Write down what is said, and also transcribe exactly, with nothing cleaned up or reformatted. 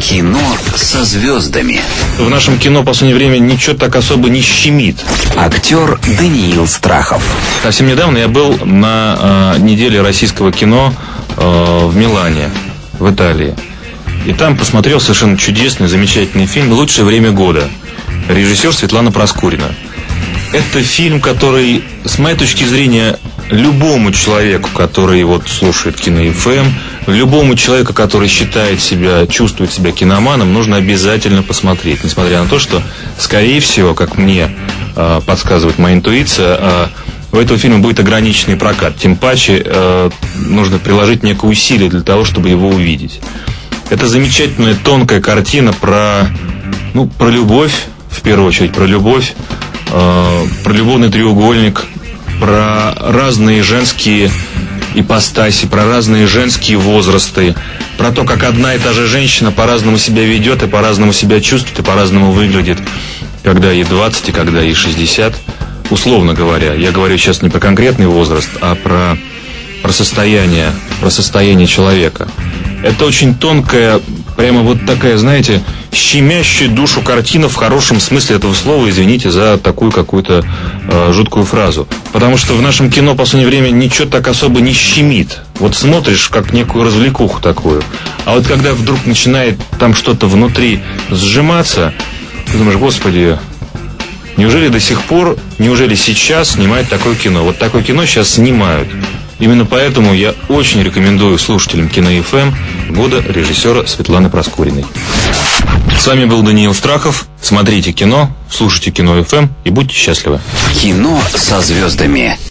Кино со звездами. В нашем кино в последнее время ничего так особо не щемит. Актер Даниил Страхов. Совсем недавно я был на э, неделе российского кино э, в Милане, в Италии. И там посмотрел совершенно чудесный, замечательный фильм «Лучшее время года». Режиссер Светлана Проскурина. Это фильм, который, с моей точки зрения, любому человеку, который вот слушает Кино эф эм, любому человеку, который считает себя, чувствует себя киноманом, нужно обязательно посмотреть. Несмотря на то, что, скорее всего, как мне э, подсказывает моя интуиция, э, у этого фильма будет ограниченный прокат. Тем паче э, нужно приложить некое усилие для того, чтобы его увидеть. Это замечательная тонкая картина про, ну, про любовь, в первую очередь про любовь, э, про любовный треугольник, про разные женские ипостаси, про разные женские возрасты, про то, как одна и та же женщина по-разному себя ведет и по-разному себя чувствует и по-разному выглядит, когда ей двадцать и когда ей шестьдесят. Условно говоря, я говорю сейчас не про конкретный возраст, а про, про состояние, про состояние человека. Это очень тонкая, прямо вот такая, знаете, щемящая душу картина в хорошем смысле этого слова. Извините за такую какую-то э, жуткую фразу. Потому что в нашем кино в последнее время ничего так особо не щемит. Вот смотришь как некую развлекуху такую. А вот когда вдруг начинает там что-то внутри сжиматься, ты думаешь, господи, неужели до сих пор, неужели сейчас снимают такое кино? Вот такое кино сейчас снимают. Именно поэтому я очень рекомендую слушателям Кино эф эм года режиссера Светланы Проскуриной. С вами был Даниил Страхов. Смотрите кино, слушайте Кино эф эм и будьте счастливы. Кино со звездами.